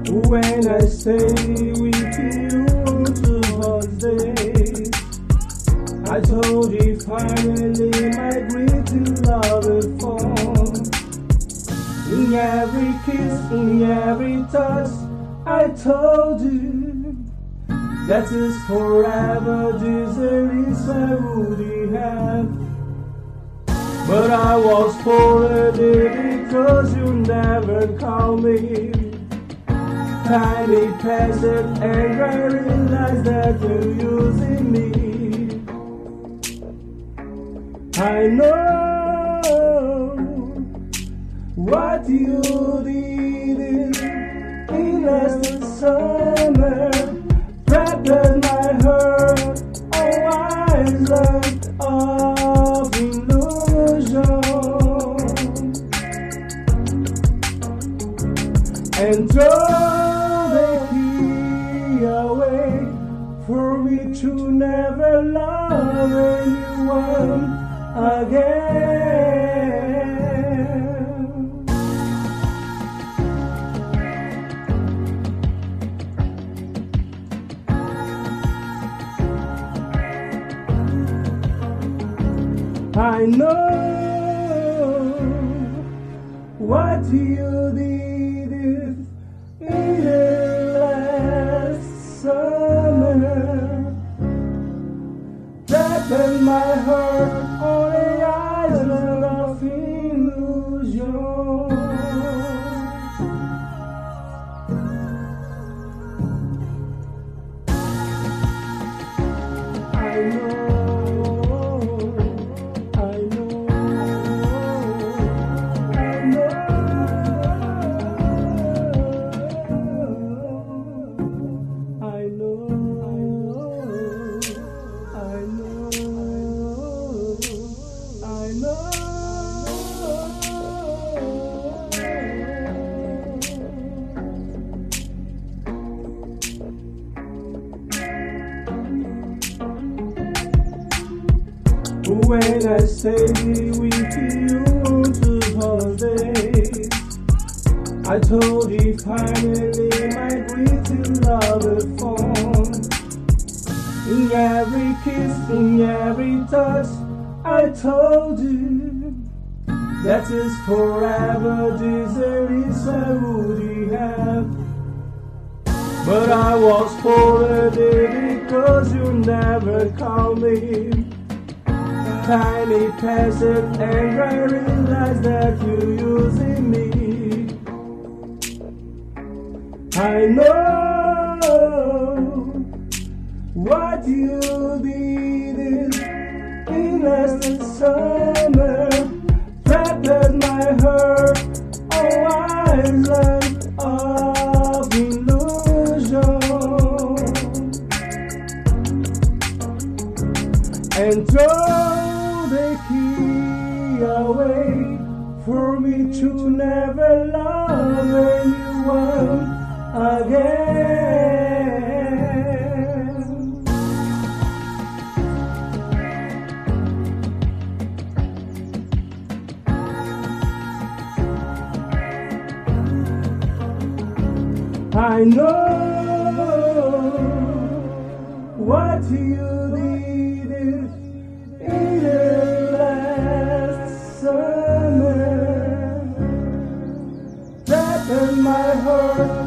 When I stay with you to holidays, I told you finally my greeting love will fall. In every kiss, in every touch, I told you that is forever, this is I would have. But I was fooled because you never called me. Time passed and I realized that you're using me. I know what you did in last summer, fractured my heart, oh island of illusion, and throw the key away for me to never love anyone again. I know what you did in the last summer, that my heart on the island of illusion. I know. When I stay with you to holidays, I told you finally my greeting love will fall. In every kiss, in every touch, I told you that is forever, this is I would have. But I was fooled because you never called me. Time passed and I realized that you're using me. I know what you did in last summer, fractured my heart, oh island of illusion, and throw the key away for me to never love anyone again. I know what you did in the last summer, that my heart